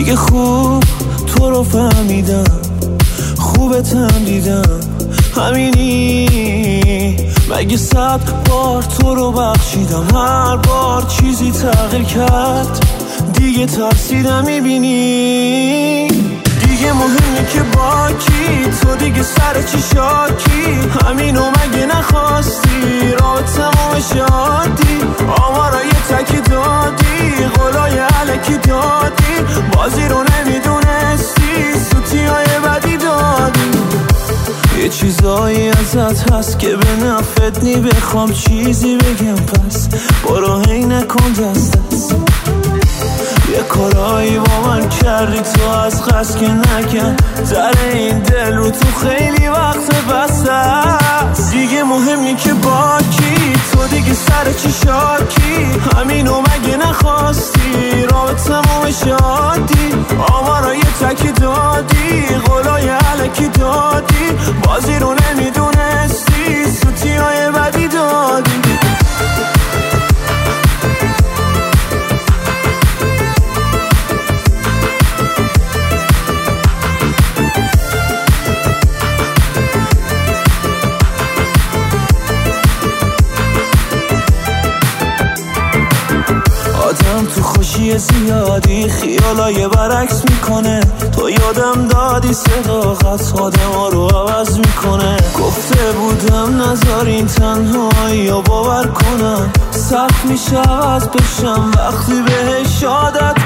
دیگه خوب تو رو فهمیدم، خوبتم دیدم، همینی. مگه 100 بار تو رو بخشیدم، هر بار چیزی تغییر کرد، دیگه ترسیدم. میبینی دیگه مهمه که با کی، تو دیگه سر چی شاکی، همینو مگه نخواستی، رابطمو شادی، آمارای تکی دادی، قولای علکی دادی، بازی رو نمیدونستی، سوتیای بدی دادی. یه چیزایی ازت هست که به نفت نی، بخوام چیزی بگم پس برو هی نکن دست دست. یه کارایی با من کردی تو از قصد که نکن، در این دل رو تو خیلی وقت بسته است. دیگه مهمی که با کی، تو دیگه سر چی شاکی، همینو مگه نخواستی، رابطمو شادی، آمارای تکی دادی، قولای علکی دادی، بازی رو نمیدونستی، سوتیای بدی دادی. آدم تو خوشی زیادی خیالای برعکس میکنه، تو یادم دادی صداقت آدم ها رو عوض میکنه. گفته بودم نذارین تنهایی رو باور کنم، سخت میشه عوض بشم وقتی بهش عادت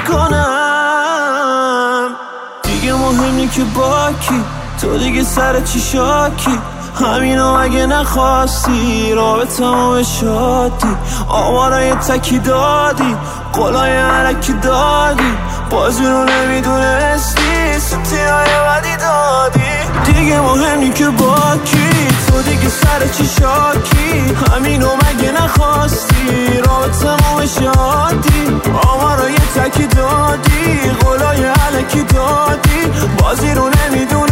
کنم. دیگه مهمی که با کی، تو دیگه سر چی شاکی، همینو اگه نخواستی، رابطمو به شادی، آمارای تکی دادی، قولای علکی دادی، بازی رو نمیدونستی، سوتیای بدی دادی. دیگه مهمی که با کی، تو دیگه سر چی شاکی، همینو مگه نخواستی، رابطمو به شادی، آمارای تکی دادی، قولای علکی دادی، بازی رو نمیدونستی.